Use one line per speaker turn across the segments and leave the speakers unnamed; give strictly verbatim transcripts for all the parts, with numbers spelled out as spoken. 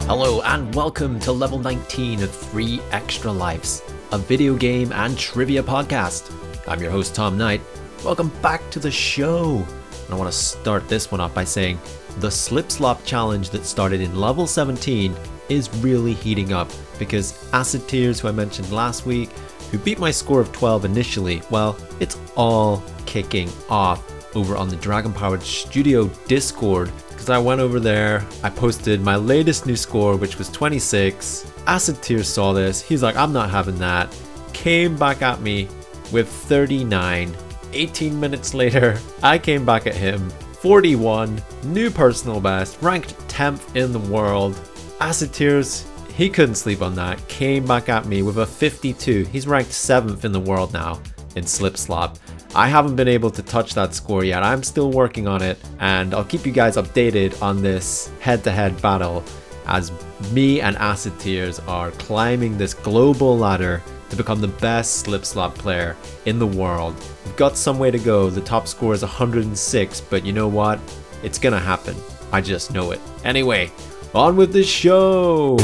Hello and welcome to level nineteen of Three Extra Lives, a video game and trivia podcast. I'm your host Tom Knight. Welcome back to the show. And I want to start this one off by saying the Slip Slop challenge that started in level seventeen is really heating up because Acid Tears, who I mentioned last week, who beat my score of twelve initially, well, it's all kicking off over on the Dragon Powered Studio Discord. Because I went over there, I posted my latest new score, which was twenty-six. Acid Tears saw this, he's like, I'm not having that. Came back at me with thirty-nine. eighteen minutes later, I came back at him, forty-one, new personal best, ranked tenth in the world. Acid Tears, he couldn't sleep on that, came back at me with a fifty-two. He's ranked seventh in the world now in Slip Slop. I haven't been able to touch that score yet. I'm still working on it, and I'll keep you guys updated on this head-to-head battle as me and Acid Tears are climbing this global ladder to become the best Slip Slop player in the world. We've got some way to go. The top score is one hundred six, but you know what? It's gonna happen. I just know it. Anyway, on with the show!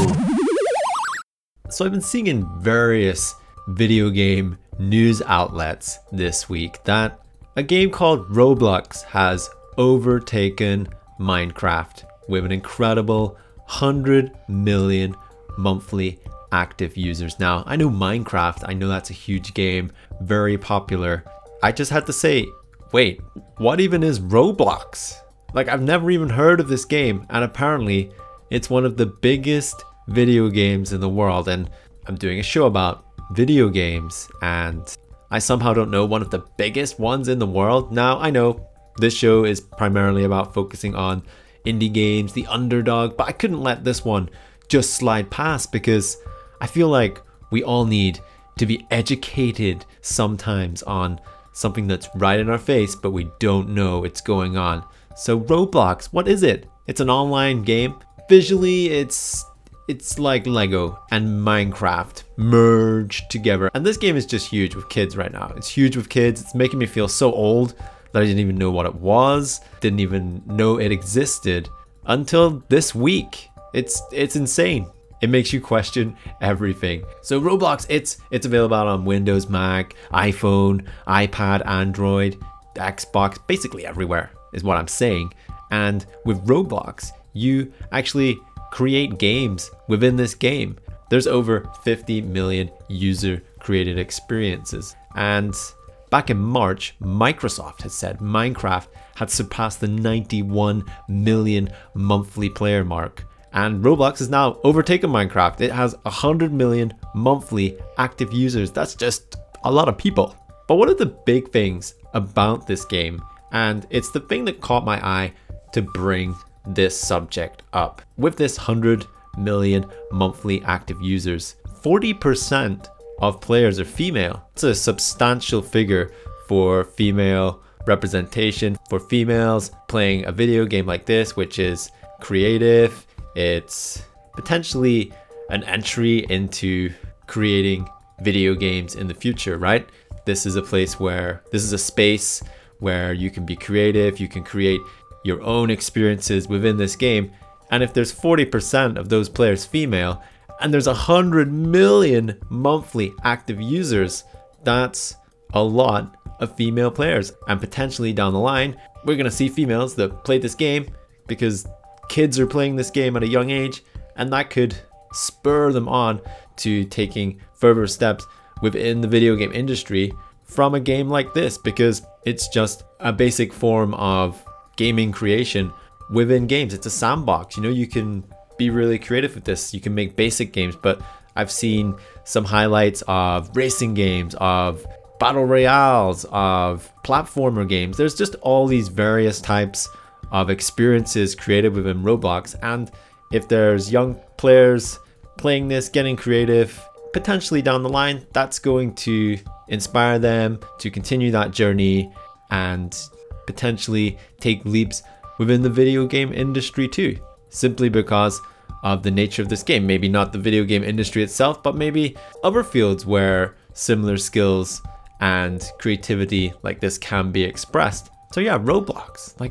So I've been seeing in various video game news outlets this week that a game called Roblox has overtaken Minecraft with an incredible one hundred million monthly active users. Now, I know Minecraft, I know that's a huge game, very popular. I just had to say, wait, what even is Roblox? Like, I've never even heard of this game, and apparently it's one of the biggest video games in the world, and I'm doing a show about video games, and I somehow don't know one of the biggest ones in the world. Now, I know this show is primarily about focusing on indie games, the underdog, but I couldn't let this one just slide past because I feel like we all need to be educated sometimes on something that's right in our face, but we don't know it's going on. So Roblox, what is it? It's an online game. Visually, it's It's like Lego and Minecraft merged together. And this game is just huge with kids right now. It's huge with kids. It's making me feel so old that I didn't even know what it was. Didn't even know it existed until this week. It's it's insane. It makes you question everything. So Roblox, it's it's available on Windows, Mac, iPhone, iPad, Android, Xbox, basically everywhere is what I'm saying. And with Roblox, you actually create games within this game. There's over fifty million user created experiences. And back in March, Microsoft had said Minecraft had surpassed the ninety-one million monthly player mark. And Roblox has now overtaken Minecraft. It has one hundred million monthly active users. That's just a lot of people. But one of the big things about this game, and it's the thing that caught my eye to bring this subject up. With this one hundred million monthly active users, forty percent of players are female. It's a substantial figure for female representation, for females playing a video game like this, which is creative. It's potentially an entry into creating video games in the future, right? This is a place where, this is a space where you can be creative, you can create your own experiences within this game. And if there's forty percent of those players female and there's one hundred million monthly active users, that's a lot of female players. And potentially down the line, we're gonna see females that play this game because kids are playing this game at a young age, and that could spur them on to taking further steps within the video game industry from a game like this, because it's just a basic form of gaming creation within games. It's a sandbox, you know, you can be really creative with this. You can make basic games, but I've seen some highlights of racing games, of battle royales, of platformer games. There's just all these various types of experiences created within Roblox, and if there's young players playing this, getting creative, potentially down the line, that's going to inspire them to continue that journey and potentially take leaps within the video game industry too, simply because of the nature of this game. Maybe not the video game industry itself, but maybe other fields where similar skills and creativity like this can be expressed. So yeah, Roblox, like,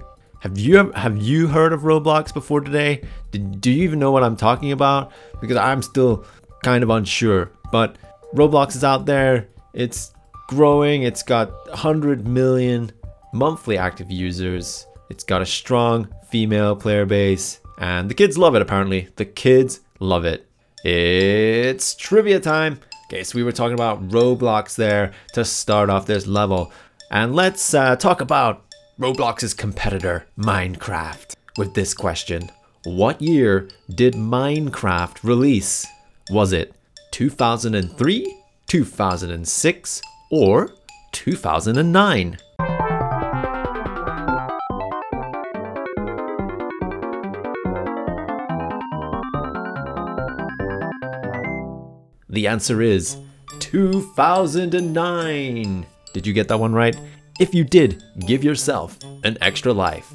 Have you have you heard of Roblox before today? Did, do you even know what I'm talking about? Because I'm still kind of unsure. But Roblox is out there. It's growing. It's got one hundred million monthly active users. It's got a strong female player base. And the kids love it, apparently. The kids love it. It's trivia time. Okay, so we were talking about Roblox there to start off this level. And let's uh, talk about Roblox's competitor, Minecraft, with this question. What year did Minecraft release? Was it two thousand three, two thousand six, or two thousand nine? The answer is two thousand nine. Did you get that one right? If you did, give yourself an extra life.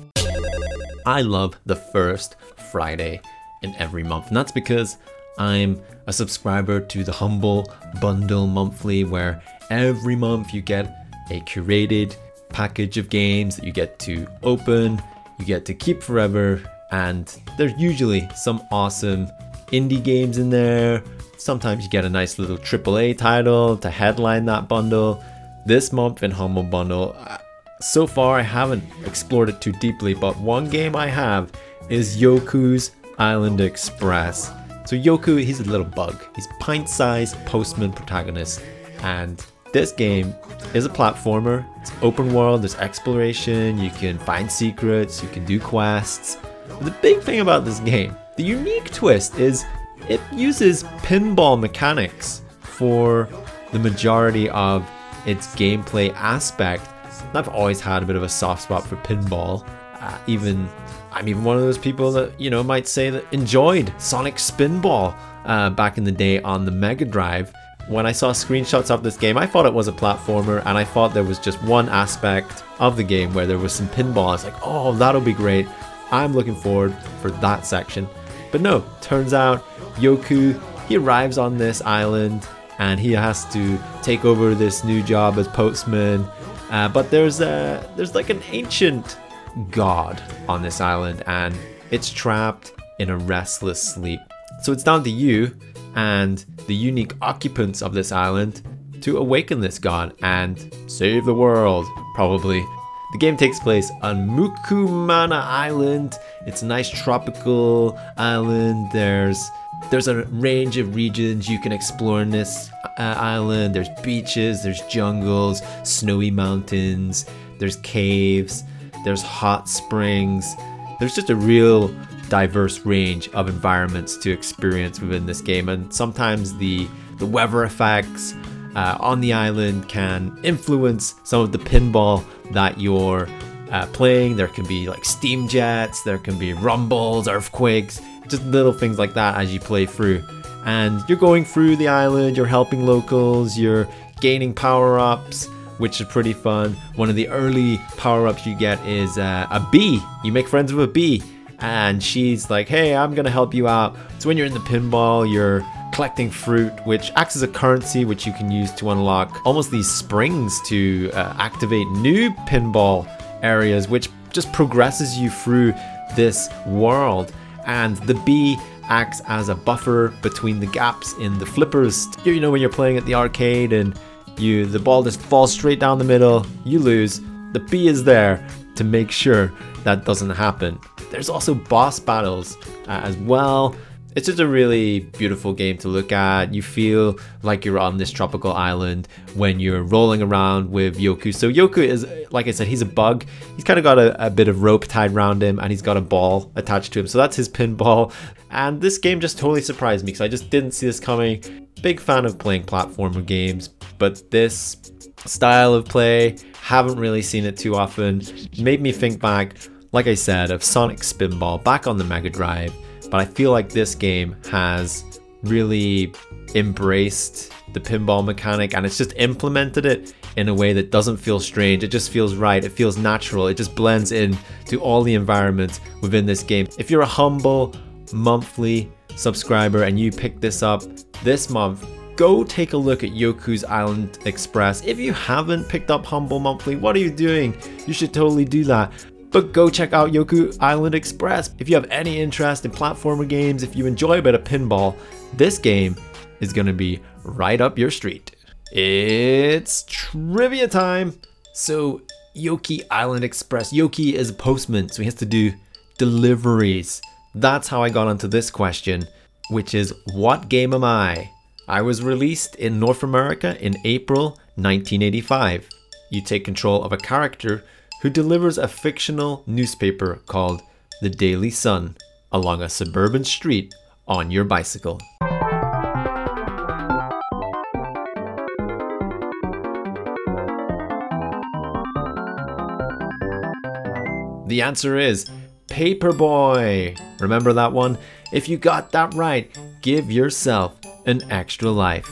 I love the first Friday in every month, and that's because I'm a subscriber to the Humble Bundle Monthly, where every month you get a curated package of games that you get to open, you get to keep forever, and there's usually some awesome indie games in there. Sometimes you get a nice little triple A title to headline that bundle. This month in Humble Bundle, so far I haven't explored it too deeply, but one game I have is Yoku's Island Express. So Yoku, he's a little bug. He's pint-sized postman protagonist, and this game is a platformer. It's open world, there's exploration, you can find secrets, you can do quests. The big thing about this game, the unique twist, is it uses pinball mechanics for the majority of its gameplay aspect. I've always had a bit of a soft spot for pinball. Uh, even I'm even one of those people that, you know, might say that enjoyed Sonic Spinball uh, back in the day on the Mega Drive. When I saw screenshots of this game, I thought it was a platformer, and I thought there was just one aspect of the game where there was some pinball. I was like, oh, that'll be great. I'm looking forward for that section. But no, turns out Yoku, he arrives on this island and he has to take over this new job as postman. Uh, but there's a there's like an ancient god on this island, and it's trapped in a restless sleep. So it's down to you and the unique occupants of this island to awaken this god and save the world, probably. The game takes place on Mukumana Island. It's a nice tropical island. There's there's a range of regions you can explore in this uh, island. There's beaches, there's jungles, snowy mountains, there's caves, there's hot springs. There's just a real diverse range of environments to experience within this game, and sometimes the the weather effects Uh, on the island can influence some of the pinball that you're uh, playing. There can be like steam jets, there can be rumbles, earthquakes, just little things like that as you play through. And you're going through the island, you're helping locals, you're gaining power-ups, which is pretty fun. One of the early power-ups you get is uh, a bee. You make friends with a bee, and she's like, hey, I'm gonna help you out. So when you're in the pinball, you're collecting fruit, which acts as a currency which you can use to unlock almost these springs to uh, activate new pinball areas, which just progresses you through this world. And the bee acts as a buffer between the gaps in the flippers. You know, when you're playing at the arcade and you the ball just falls straight down the middle, you lose. The bee is there to make sure that doesn't happen. There's also boss battles uh, as well. It's just a really beautiful game to look at. You feel like you're on this tropical island when you're rolling around with Yoku. So Yoku is, like I said, he's a bug. He's kind of got a, a bit of rope tied around him, and he's got a ball attached to him. So that's his pinball. And this game just totally surprised me because I just didn't see this coming. Big fan of playing platformer games, but this style of play, haven't really seen it too often. Made me think back, like I said, of Sonic Spinball back on the Mega Drive. But I feel like this game has really embraced the pinball mechanic, and it's just implemented it in a way that doesn't feel strange. It just feels right. It feels natural. It just blends in to all the environments within this game. If you're a Humble monthly subscriber and you pick this up this month, go take a look at Yoku's Island Express. If you haven't picked up Humble monthly, what are you doing? You should totally do that. But go check out Yoku Island Express. If you have any interest in platformer games, if you enjoy a bit of pinball, this game is going to be right up your street. It's trivia time. So Yoku Island Express. Yoki is a postman, so he has to do deliveries. That's how I got onto this question, which is, what game am I? I was released in North America in April nineteen eighty-five. You take control of a character who delivers a fictional newspaper called The Daily Sun along a suburban street on your bicycle. The answer is Paperboy. Remember that one? If you got that right, give yourself an extra life.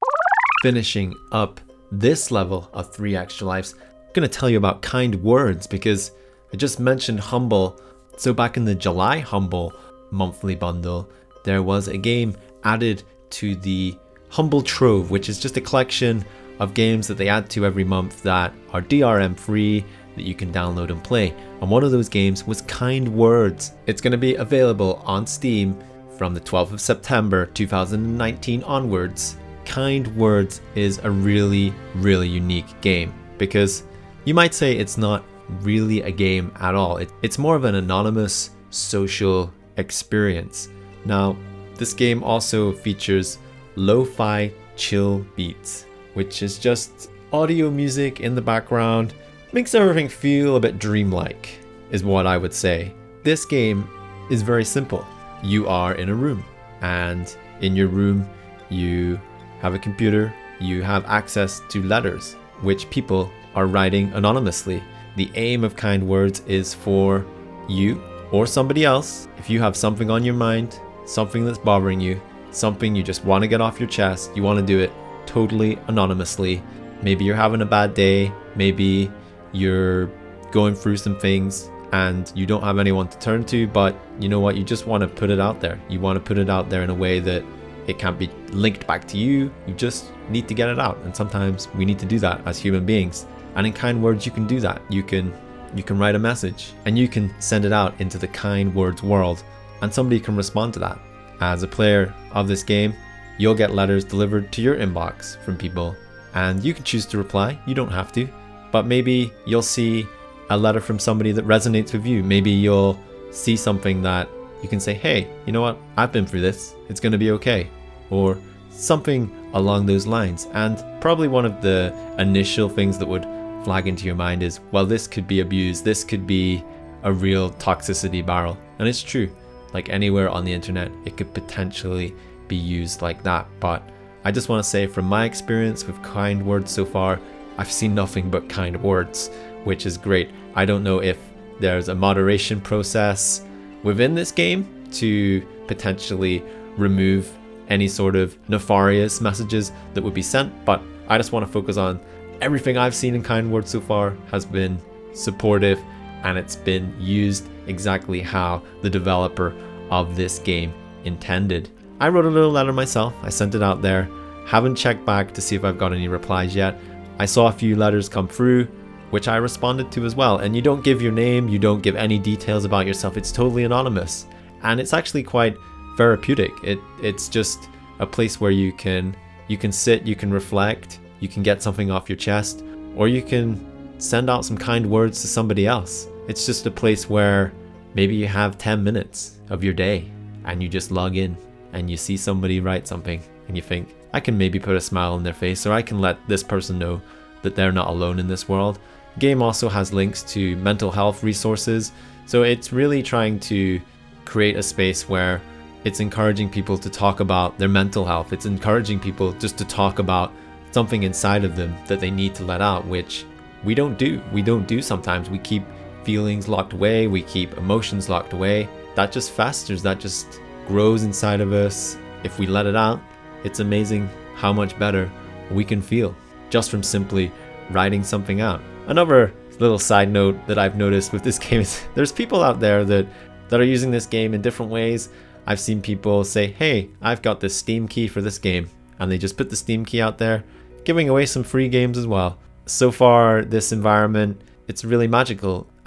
Finishing up this level of three extra lives, I'm going to tell you about Kind Words because I just mentioned Humble. So back in the July Humble monthly bundle, there was a game added to the Humble Trove, which is just a collection of games that they add to every month that are D R M free, that you can download and play. And one of those games was Kind Words. It's going to be available on Steam from the twelfth of September two thousand nineteen onwards. Kind Words is a really, really unique game because you might say it's not really a game at all. It, it's more of an anonymous social experience. Now, this game also features lo-fi chill beats, which is just audio music in the background. Makes everything feel a bit dreamlike, is what I would say. This game is very simple. You are in a room, and in your room, you have a computer, you have access to letters, which people are writing anonymously. The aim of Kind Words is for you or somebody else, if you have something on your mind, something that's bothering you, something you just want to get off your chest, you want to do it totally anonymously. Maybe you're having a bad day, maybe you're going through some things and you don't have anyone to turn to, but you know what, you just want to put it out there. You want to put it out there in a way that it can't be linked back to you. You just need to get it out, and sometimes we need to do that as human beings. And in Kind Words, you can do that. You can you can write a message and you can send it out into the Kind Words world, and somebody can respond to that. As a player of this game, you'll get letters delivered to your inbox from people, and you can choose to reply. You don't have to, but maybe you'll see a letter from somebody that resonates with you. Maybe you'll see something that you can say, hey, you know what? I've been through this. It's going to be okay. Or something along those lines. And probably one of the initial things that would flag into your mind is, well, this could be abused. This could be a real toxicity barrel. And it's true. Like anywhere on the internet, it could potentially be used like that. But I just want to say, from my experience with Kind Words so far, I've seen nothing but kind words, which is great. I don't know if there's a moderation process within this game to potentially remove any sort of nefarious messages that would be sent, but I just want to focus on everything I've seen in Kind Words so far has been supportive, and it's been used exactly how the developer of this game intended. I wrote a little letter myself. I sent it out there. Haven't checked back to see if I've got any replies yet. I saw a few letters come through, which I responded to as well. And you don't give your name, you don't give any details about yourself. It's totally anonymous. And it's actually quite therapeutic. It it's just a place where you can you can sit, you can reflect, you can get something off your chest, or you can send out some kind words to somebody else. It's just a place where maybe you have ten minutes of your day and you just log in and you see somebody write something and you think, I can maybe put a smile on their face, or I can let this person know that they're not alone in this world. The game also has links to mental health resources, so it's really trying to create a space where it's encouraging people to talk about their mental health. It's encouraging people just to talk about something inside of them that they need to let out, which we don't do. We don't do sometimes. We keep feelings locked away. We keep emotions locked away. That just festers. That just grows inside of us. If we let it out, it's amazing how much better we can feel just from simply writing something out. Another little side note that I've noticed with this game is there's people out there that, that are using this game in different ways. I've seen people say, hey, I've got this Steam key for this game, and they just put the Steam key out there, giving away some free games as well. So far, this environment, it's really magical,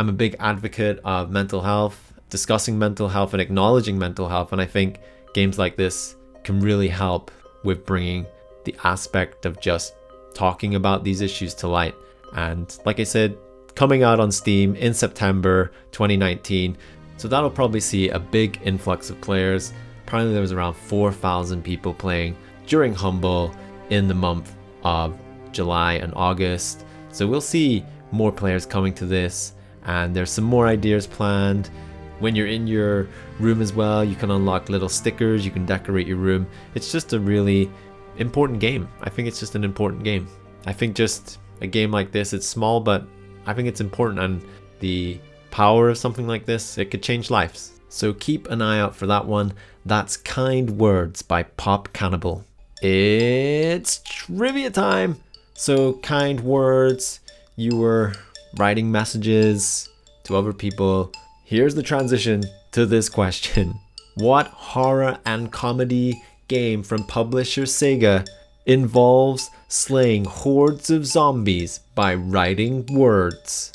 I'm a big advocate of mental health, discussing mental health and acknowledging mental health. And I think games like this can really help with bringing the aspect of just talking about these issues to light. And like I said, coming out on Steam in September twenty nineteen. So that'll probably see a big influx of players. Apparently there was around four thousand people playing during Humble in the month of July and August. So we'll see more players coming to this, and there's some more ideas planned. When you're in your room as well, you can unlock little stickers, you can decorate your room. It's just a really important game. I think it's just an important game. I think just a game like this, it's small, but I think it's important, and the power of something like this, it could change lives. So keep an eye out for that one. That's Kind Words by Pop Cannibal. It's trivia time. So Kind Words, you were writing messages to other people. Here's the transition to this question. What horror and comedy game from publisher Sega involves slaying hordes of zombies by writing words?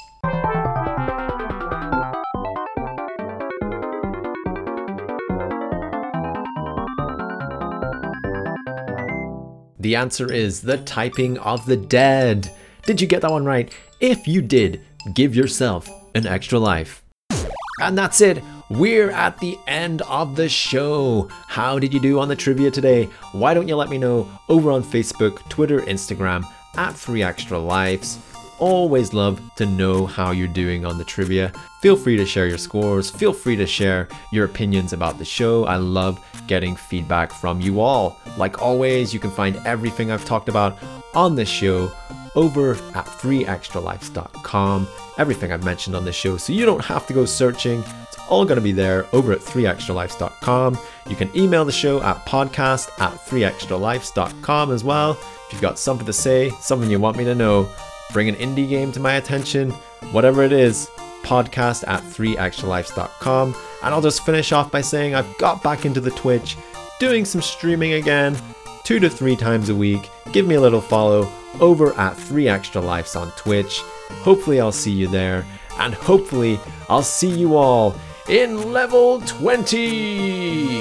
The answer is The Typing of the Dead. Did you get that one right? If you did, give yourself an extra life. And that's it. We're at the end of the show. How did you do on the trivia today? Why don't you let me know over on Facebook, Twitter, Instagram at three extra lives. Always love to know how you're doing on the trivia. Feel free to share your scores. Feel free to share your opinions about the show. I love getting feedback from you all. Like always, you can find everything I've talked about on this show over at three extra lives dot com. Everything I've mentioned on this show, so you don't have to go searching. It's all going to be there over at three extra lives dot com. You can email the show at podcast at three extra lives dot com as well. If you've got something to say, something you want me to know, bring an indie game to my attention, whatever it is, podcast at three extra lives dot com. And I'll just finish off by saying I've got back into the Twitch, doing some streaming again, two to three times a week. Give me a little follow over at three extra lives on Twitch. Hopefully I'll see you there, and hopefully I'll see you all in level twenty!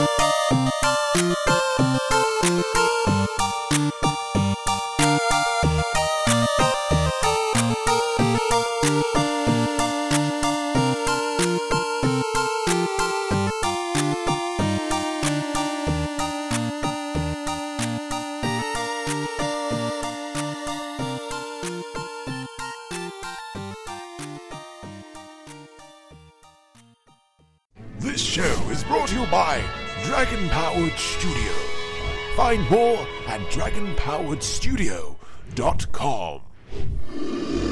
This show is brought to you by Dragon Powered Studio. Find more at dragon powered studio dot com.